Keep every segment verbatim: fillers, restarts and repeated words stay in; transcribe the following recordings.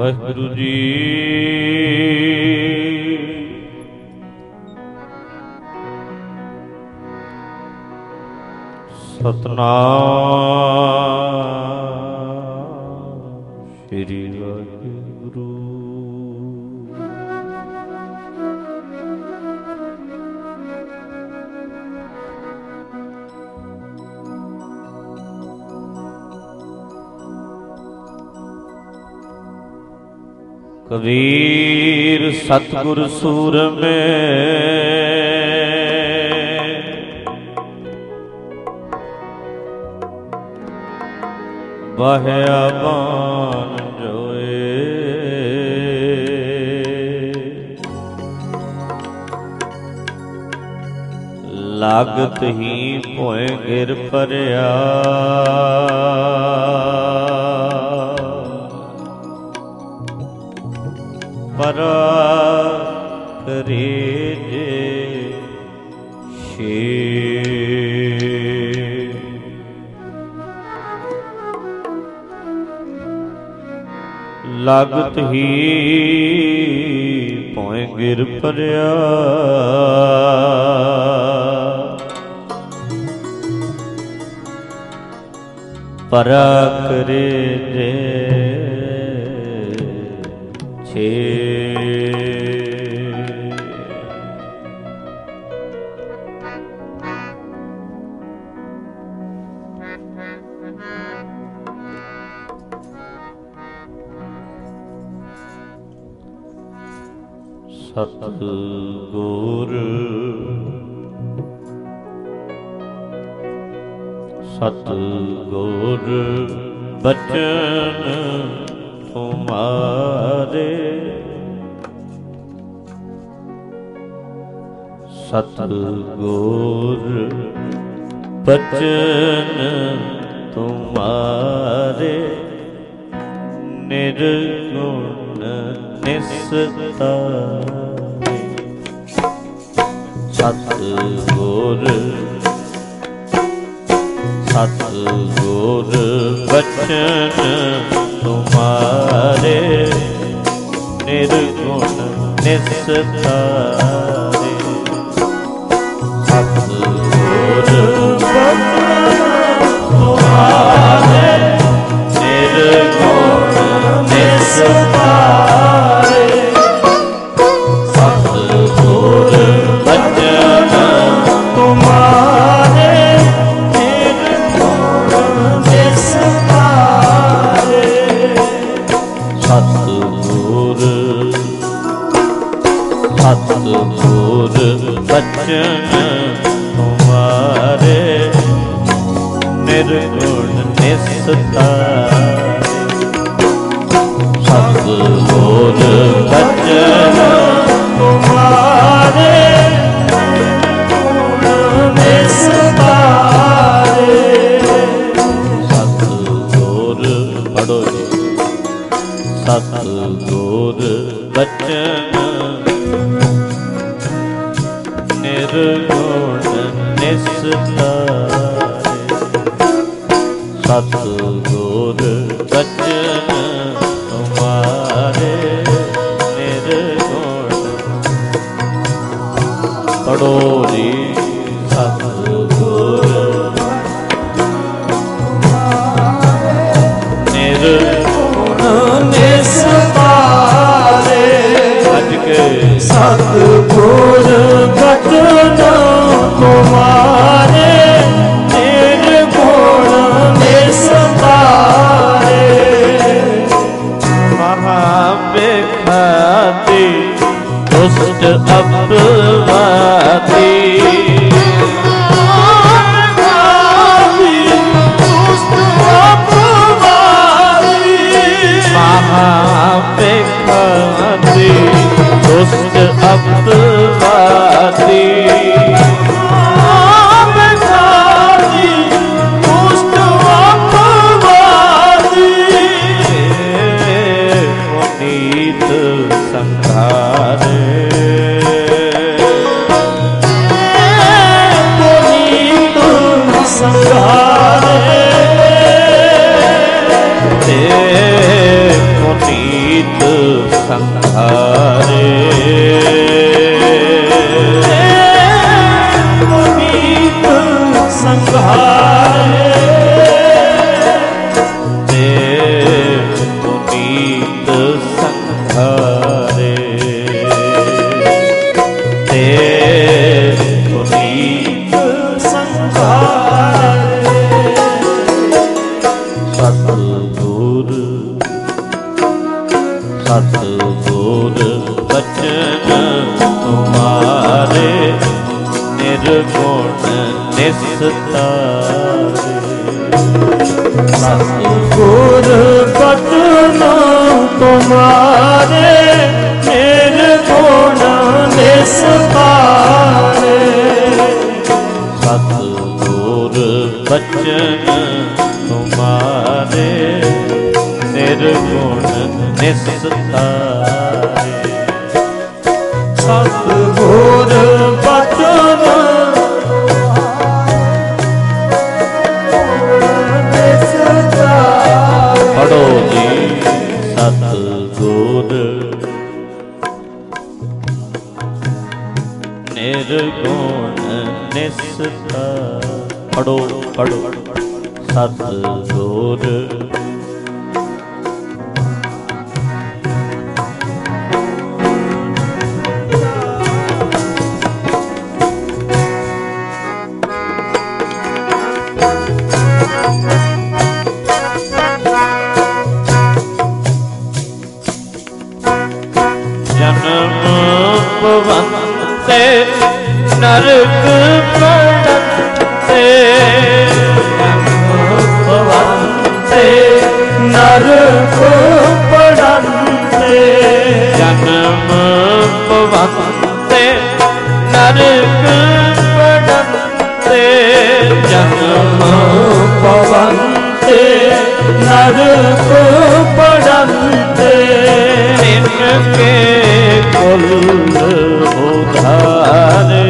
ਵਾਹਿਗੁਰੂ ਜੀ। ਸਤਨਾਮ ਸ੍ਰੀ ਵਾਹਿਗੁਰੂ। ਕਬੀਰ ਸਤਿਗੁਰ ਸੂਰਮੇ ਬਾਹਿਆ ਬਾਣ ਜੋਏ। ਲਾਗਤ ਹੀ ਭੋਏ ਗਿਰ ਪਰਿਆ। ਪਰਾ ਕਰੇ ਜੇ ਸ਼ੇ। ਲਾਗਤ ਹੀ ਭੋਏ ਗਿਰ ਪਰਿਆ। ਪਰਾ ਕਰੇ ਜੇ ਛੇ। ਸਤਿਗੁਰ ਸਤਿਗੁਰ ਬਚਨ ਤੁਮਾਰੇ। ਸਤਿਗੁਰ ਬਚਨ ਤੁਮਾਰੇ। ਨਿਰਗੁਣ ਨਿਸਤਾਰੇ। ਸਤਿਗੁਰ ਸਤਿਗੁਰ ਬਚਨ ਤੁਮਾਰੇ। ਨਿਰਗੁਣ ਨਿਸਤਾਰੇ। ਸਤਿਗੁਰ ਬਚਨ ਤੁਮਾਰੇ। ਨਿਰਗੁਣ ਨਿਸਤਾਰੇ। ਸਤਿਗੁਰ ਬਚਨ ਤੁਮਾਰੇ। ਨਿਰਗੁਣ ਨਿਸਤਾਰੇ। ਸਤਿਗੁਰ ਸਤਿਗੁਰ ਬਚਨ ਤੁਮਾਰੇ। ਨਿਰਗੁਣ ਨਿਸਤਾਰੇ। ਸਤਿਗੁਰ ਬਚਨ ਤੁਮਾਰੇ। ਨਿਰਗੁਣ ਨਿਸਤਾਰੇ। ਸਤਿਗੁਰ ਪੜੋ ਜੀ। ਸਤਿਗੁਰ ਬਚਨ ਨਿਰਗੁਣ ਨਿਸਤਾਰੇ। ਸਤਿਗੁਰ ਬਚਨ ਤੁਮਾਰੇ। ਨਿਰਗੁਣ ਪੜੋ ਜੀ। ਸਤਿਗੁਰ ਨਿਰਗੁਣ ਨਿਸਤਾਰੇ। ਅੱਜ ਕੇ ਸਤਿਗੁਰ ਬਚਨ ਤੁਮਾਰੇ। ਨਿਰਗੁਣ ਨਿਸਤਾਰੇ। ਮਹਾਬਿਖਾਤੀ ਦੁਸ਼ਟ ਅਪਵਾਦੀ। ਮਹਾਬਿਖਾਤੀ ਦੁਸ਼ਟ ਅਪਵਾਦੀ। ਪੁਨੀਤ ਸੰਘਾਰੇ। ਪੁਨੀਤ ਸੰਘਾਰੇ। ਤੇ ਪੁਨੀਤ संघारे पुनीत संघारे पुनीत संघारे पुनीत संघारे सतगुर सतगुर बचन तुम्हारे निर्गुण निस्तारे सतगुर बचन तुम्हारे निर्गुण निस्तारे सतगुर बचन तुम्हारे निर्गुण निस्तारे सतगुर बचन निस्तारे पढ़ो जी सतगुर निर्गुण निस्तारे पढ़ो पढ़ो सतगुर पवनते नरक पड़ते पवनते नरक पड़ते जन्म पवनते नरक पड़ते जन्म पवनते नरक पड़ते इनके कुल उधारे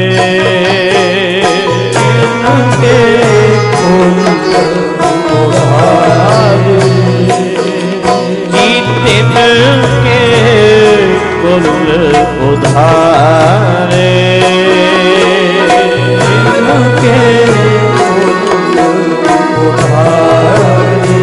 इनके कुल उधारे इनके कुल उधारे इनके कुल उधारे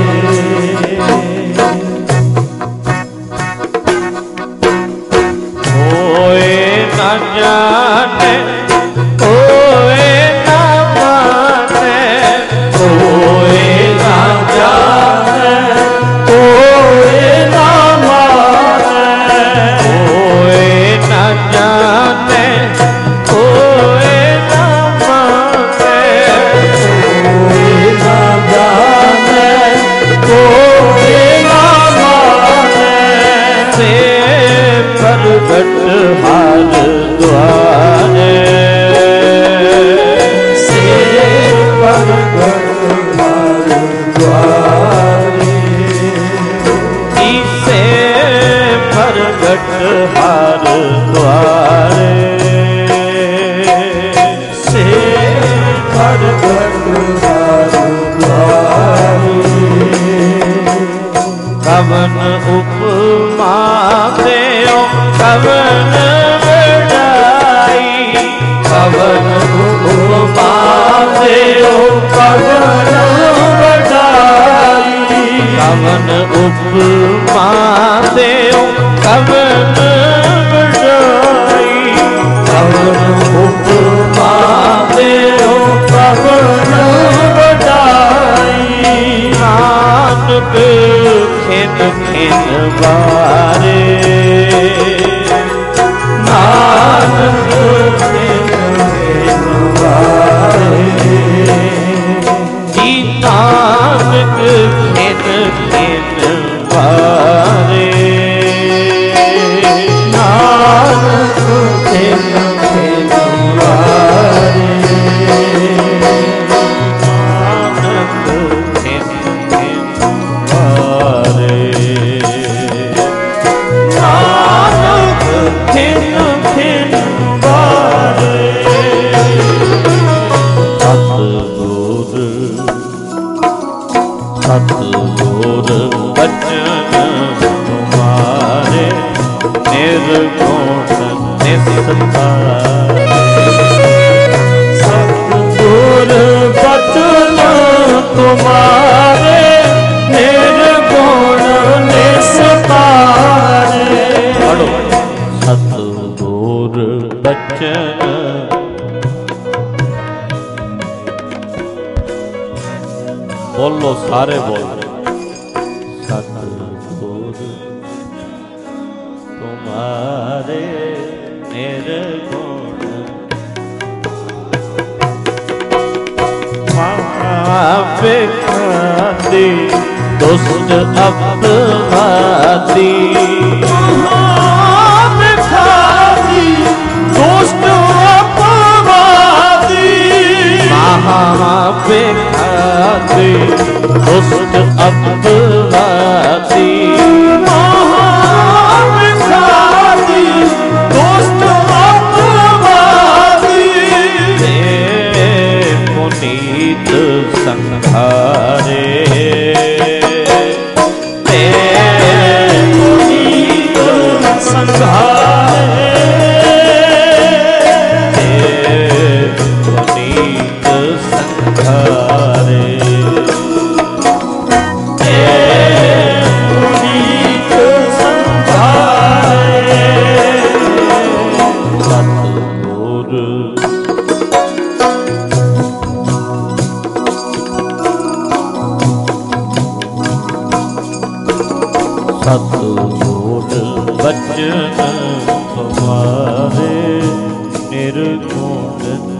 जाने कोई ना माने कोई ना जाने कोई ना माने कोई ना जाने कोई ना माने कोई ना जाने कोई ना माने से प्रगट हार द्वारे से प्रगट हार द्वारे इसे प्रगट हार द्वारे से प्रगट हार द्वारे कवन उपमा देओ कवन कवन उपमा देओ कवन बड़ाई कवन उपमा देओ कवन बड़ाई कवन उपमा देओ कवन बड़ाई नानक खिन खिन बारे नानक नानक खिन खिन बारे नानक खिन खिन बारे नानक खिन खिन बारे नानक खिन खिन बारे सतगुर बचन तुम्हारे निर्गुण निस्तारे। सतगुर बचन तुम्हारे निर्गुण निस्तारे। पढ़ो सतगुर बचन बोलो सारे बोलो सतगुर तुम्हारे निर्गुण महाविख्याति दुष्ट अपवादी। महाविख्याति दुष्ट अपवादी। महाविख्याति दुष्ट अपवादी। महाविख्याति दुष्ट अपवादी। पुनीत संघारे पुनीत संघारे पुनीत संघारे पुनीत संघारे। सतगुर सतगुर बचन तुम्हारे निर्गुण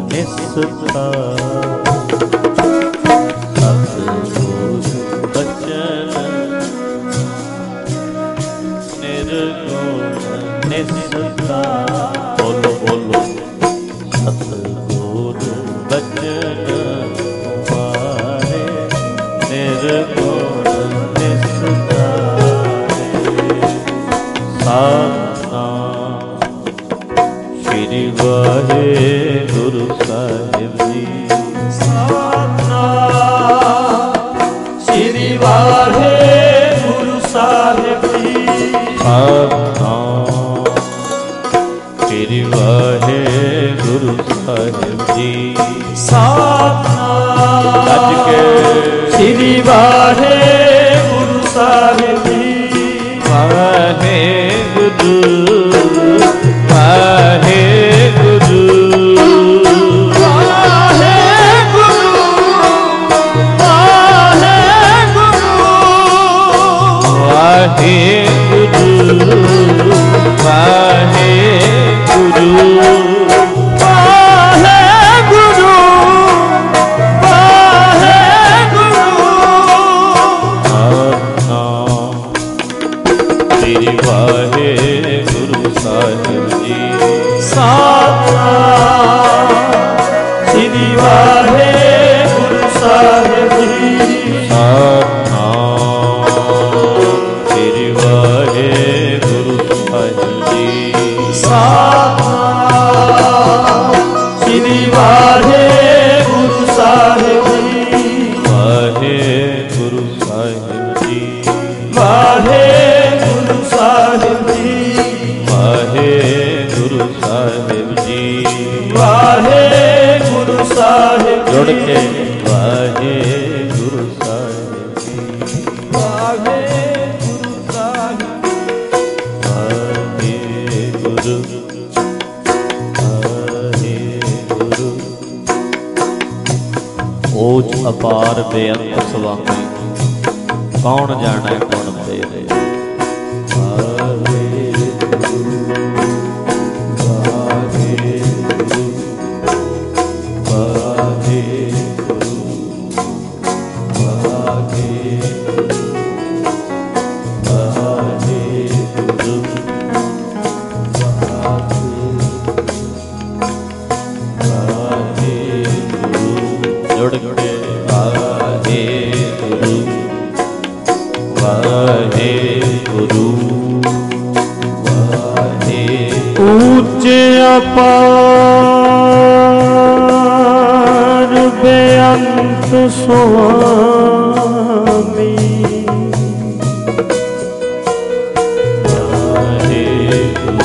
निस्तारे। सतगुर बचन निर्गुण निस्तारे। बोलो बोलो सतगुर बचन तुम्हारे निर्गुण निस्तारे। सतनाम श्री वाहेगुरु साहिब जी। सतनाम श्री वाहेगुरु साहिब जी। सतनाम श्री वाहेगुरु साहिब जी। सतनाम अज के श्री वाहेगुरु साहिब जी। वाहेगुरु वाहेगुरु वाहेगुरु वाहेगुरु वाहेगुरु वाहेगुरु वाहेगुरु वाहेगुरु। वाहेगुरु साहिब जी। सतनाम श्री वाहेगुरु साहिब जी। सतनाम श्री वाहेगुरु साहिब जी। सतनाम श्री वाहेगुरु साहिब जी। वाहेगुरु साहिब जी। वाहेगुरु साहिब जी। वाहेगुरु साहिब जी। वाहेगुरु साहिब जुड़ के वाहेगुरु साहिब जी। वाहेगुरु साहिब वाहेगुरु वाहेगुरु। ओज अपार बेअंत स्वामी कौन जाने कौन तेरे। जुड़ के वाहेगुरु वाहेगुरु वाहेगुरु। ऊंचे अपार बेअंत स्वामी वाहेगुरु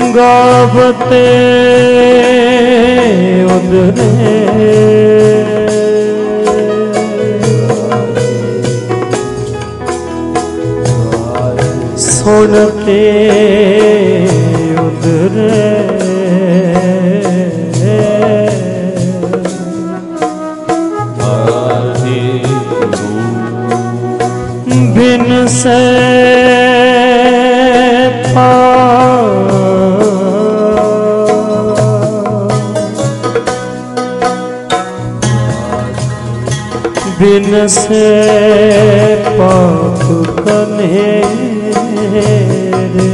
गावते उधरे सुनते उधरे बिन से बिन से पाप कन्हेरे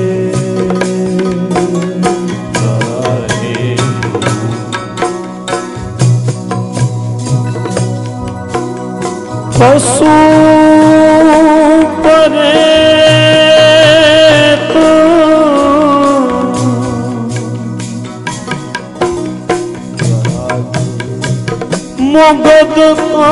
पशु परे तो मुगद को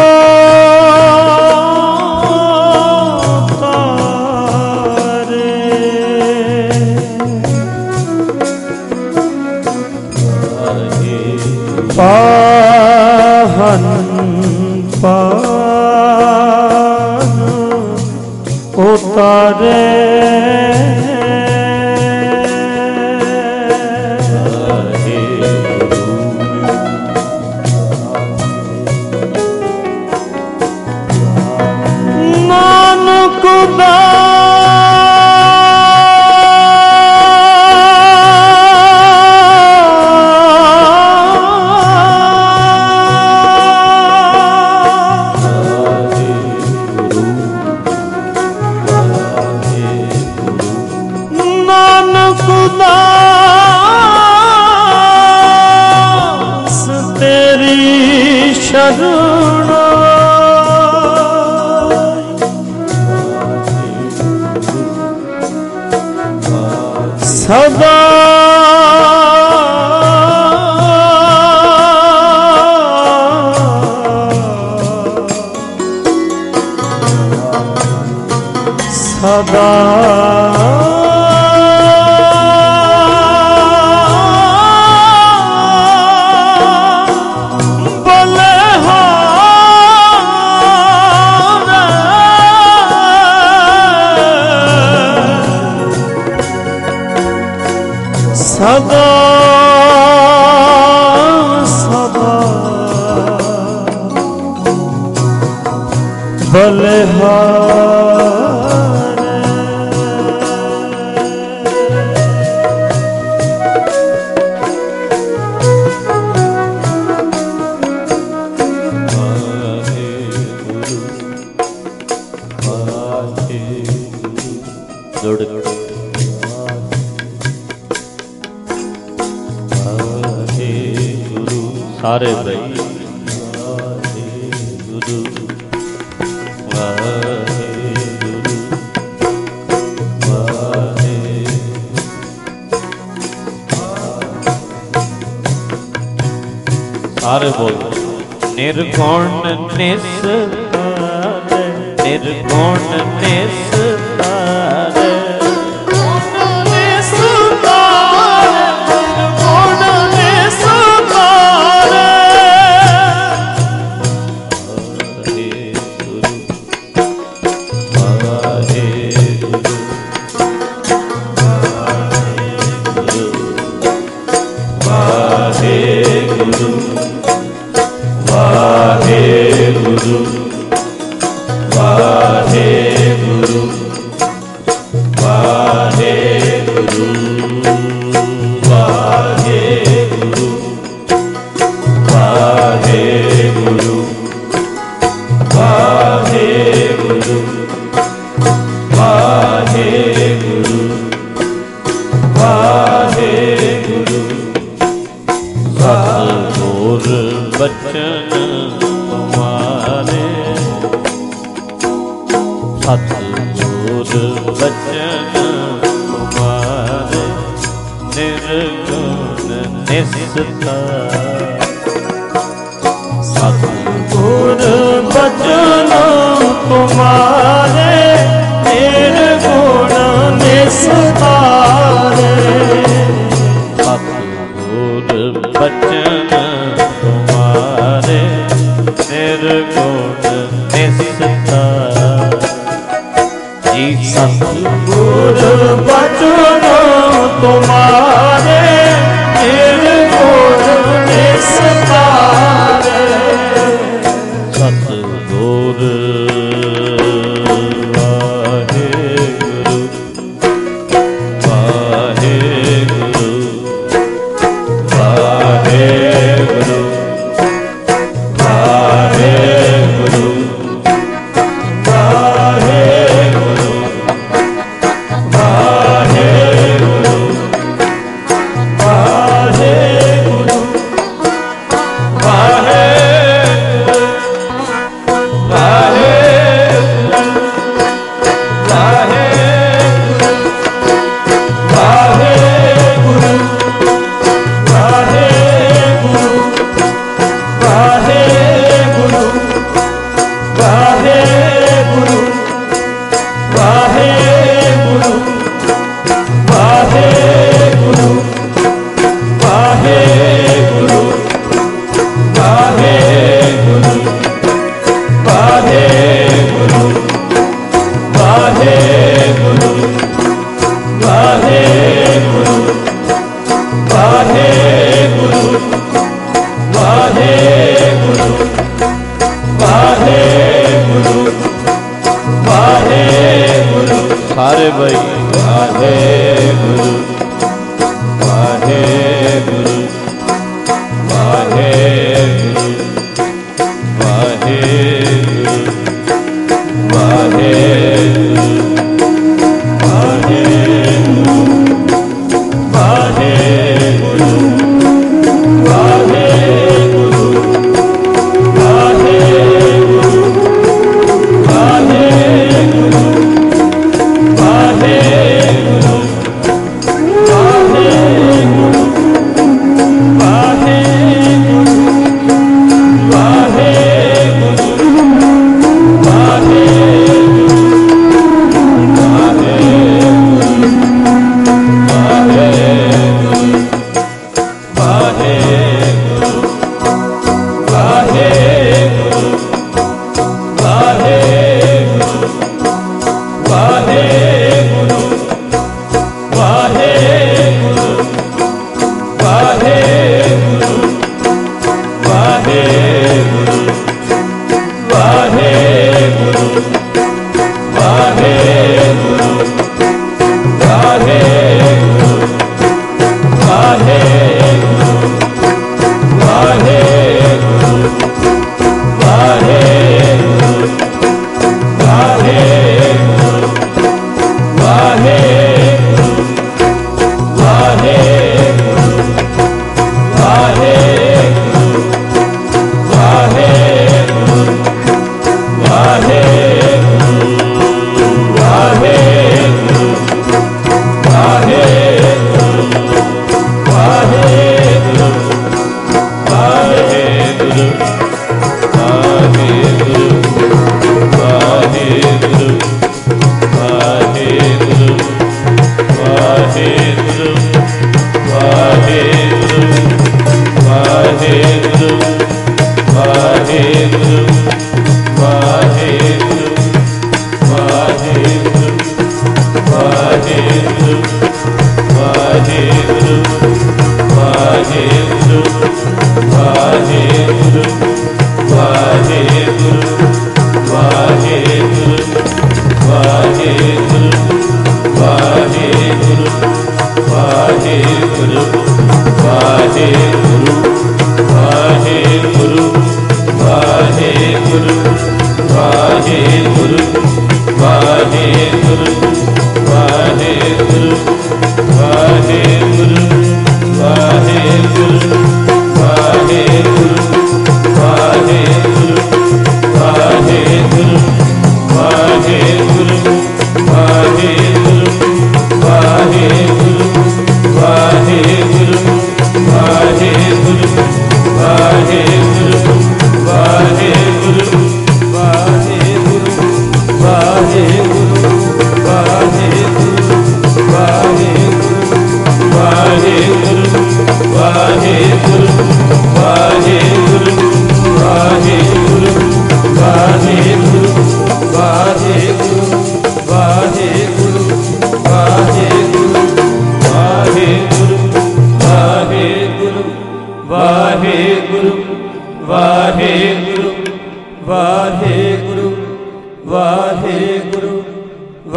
पाहन पान उतारे नानक दास तेरी शरण सदा सदा सदा सदा बलहार जुड़ सारे भाई गुरु वाहेगुरु सारे बोल निर्गुण निस्तार निर्गुण निस्तार वाहेगुरु वाहेगुरु वाहेगुरु वाहेगुरु वाहेगुरु वाहेगुरु वाहेगुरु वाहेगुरु सतगुर बचन तुम्हारे सतगुर बचन तुम्हारे निर्गुण निस्तार सतगुर बचन तुम्हारे निर्गुण निस्तार जी सतगुर बचन तुम्हारे निर्गुण निस्तारे सतगुर सारे भाई वाहे गुरु वाहे गुरु वाहे गुरु वाहे गुरु वाहे